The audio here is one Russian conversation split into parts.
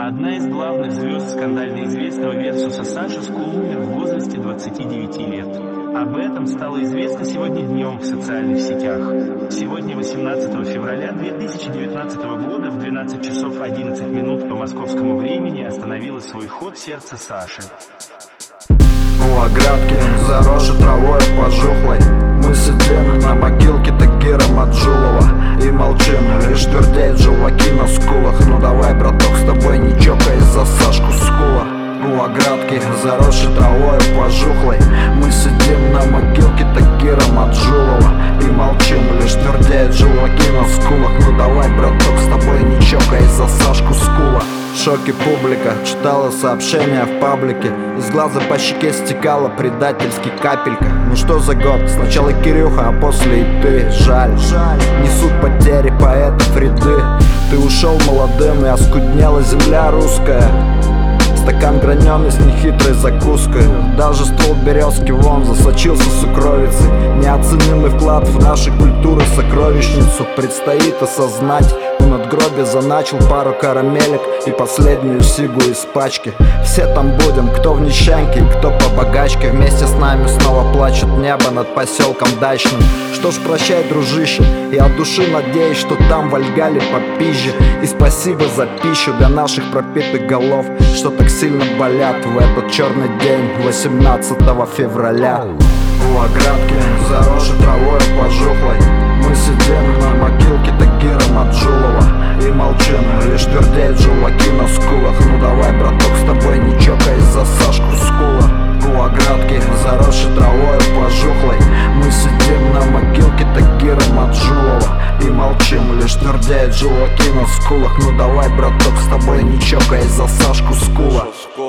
Одна из главных звезд скандально известного Версуса Саша Скул умер в возрасте 29 лет. Об этом стало известно сегодня днем в социальных сетях. Сегодня, 18 февраля 2019 года, в 12 часов 11 минут по московскому времени остановило свой ход сердце Саши. У оградки, заросшей травой пожухлой, мы сидим на могилке Тагира Маджулова и молчим, лишь твердеют желваки на скулах. Ну давай, браток, с тобой не чокаясь за Сашку Скула. У оградки, заросшей травой пожухлой, мы сидим на могилке Тагира Маджулова и молчим, лишь твердеют желваки на скулах. Ну давай, браток, с тобой не чокаясь за Сашку Скула. В шоке публика читала сообщения в паблике, из глаза по щеке стекала предательски капелька. Ну что за год? Сначала Кирюха, а после и ты. Жаль, несут потери поэтов ряды. Ты ушел молодым и оскуднела земля русская. Стакан граненый с нехитрой закуской. Даже ствол березки вон засочился сукровицей. Неоценимый вклад в нашей культуры сокровищницу предстоит осознать. У надгробия заначил пару карамелек и последнюю сигу из пачки. Все там будем, кто в нищанке, кто по богачке. Вместе с нами снова плачет небо над поселком дачным. Что ж, прощай, дружище, я от души надеюсь, что там вальгали попизже. И спасибо за пищу для наших пропитых голов, что так сильно болят в этот черный день 18 февраля. У оградки, заросшей травой пожухлой, мы сидим на могилке Тагира Маджулова и молчим, лишь твердеют желваки на скулах. Ну давай, браток, с тобой не чокаясь за Сашку Скула. У оградки, заросшей травой пожухлой, мы сидим на могилке Тагира Маджулова и молчим, лишь твердеют желваки на скулах. Ну давай, браток, с тобой не чокаясь за Сашку Скула.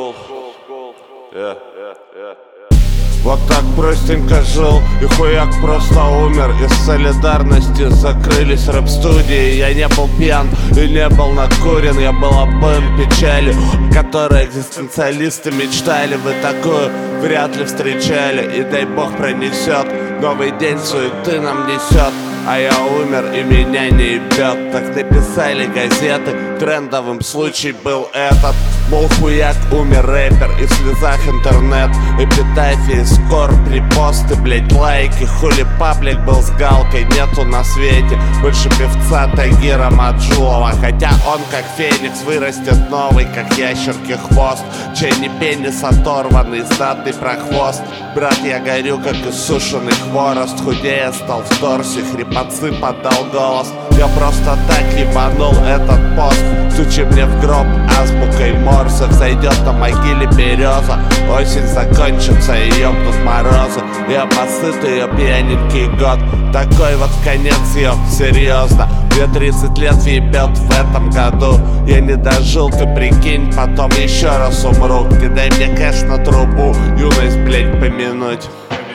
Вот так простенько жил и хуяк просто умер. Из солидарности закрылись рэп-студии. Я не был пьян и не был накурен. Я был обоим печалью, которой экзистенциалисты мечтали. Вы такую вряд ли встречали. И дай бог пронесет, новый день суеты нам несет. А я умер и меня не ебет. Так написали газеты, трендовым случай был этот. Мол, хуяк, умер рэпер, и в слезах интернет. Эпитафии, скорбь, репосты, блять, лайки. Хули паблик был с галкой, нету на свете больше певца Тагира Маджулова. Хотя он как феникс вырастет новый, как ящерки хвост. Чей не пенис оторванный, знатный прохвост. Брат, я горю, как иссушенный хворост. Худея стал в торсе, хрипотцы подал голос. Я просто так ебанул этот пост. Стучи мне в гроб азбукой Морзе. Взойдет на могиле береза, осень закончится и ёбнут морозы. Я посыт ее пьяненький год. Такой вот конец ее, серьезно. Мне 30 лет въебет в этом году. Я не дожил, ты прикинь, потом еще раз умру. Кидай мне кэш на трубу, юность, блять, помянуть.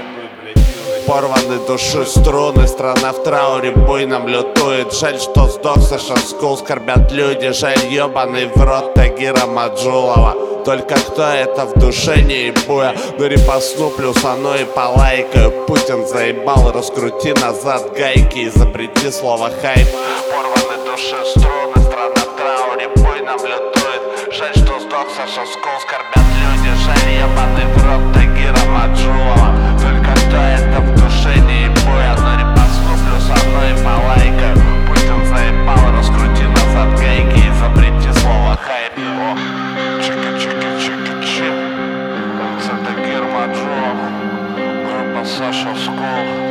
Порваны души струны, страна в трауре буйном лютует. Жаль, что сдох Саша Скул, скорбят люди. Жаль, ебаный в рот Тагира Маджулова. Только кто это в душе не ебуя. Ну репостну, плюсану и полайкаю. Путин заебал, раскрути назад гайки и запрети слово хайп. Порваны души струны, страна в трауре буйном лютует. Жаль, что сдох Саша Скул, скорбят люди. Жаль, ебаный в рот Тагира Маджулова. Только кто это в душе не ебуя. Но репостну, плюсану и полайкаю. Путин заебал, раскрути назад гайки и запрети слово хайп. Тагир Маджулов, группа Саша Скул.